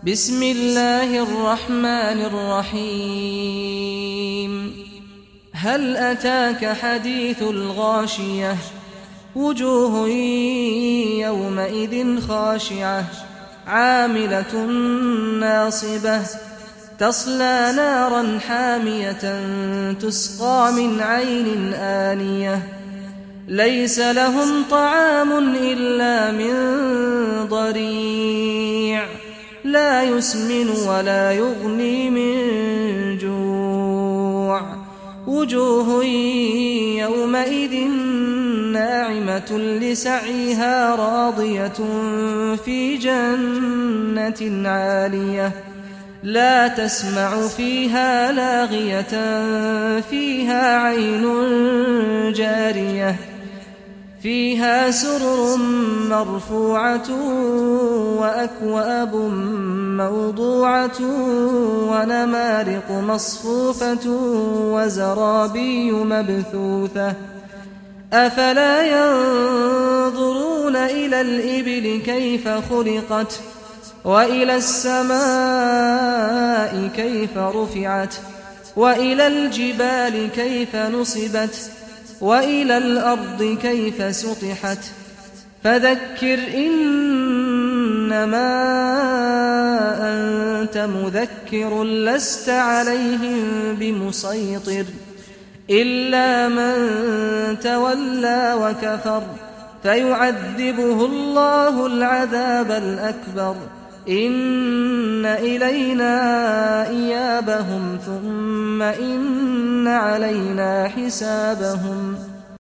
بسم الله الرحمن الرحيم هل أتاك حديث الغاشية وجوه يومئذ خاشعة عاملة ناصبة تصلى نارا حامية تسقى من عين آنية ليس لهم طعام إلا من ضريع لا يسمن ولا يغني من جوع وجوه يومئذ ناعمة لسعيها راضية في جنة عالية لا تسمع فيها لاغية فيها عين جارية فيها سرر مرفوعة وأكواب موضوعة ونمارق مصفوفة وزرابي مبثوثة أفلا ينظرون إلى الإبل كيف خلقت وإلى السماء كيف رفعت وإلى الجبال كيف نصبت وإلى الأرض كيف سطحت فذكر إنما أنت مذكر لست عليهم بمسيطر إلا من تولى وكفر فيعذبه الله العذاب الأكبر إن إلينا إيابهم ثم إن علينا حسابهم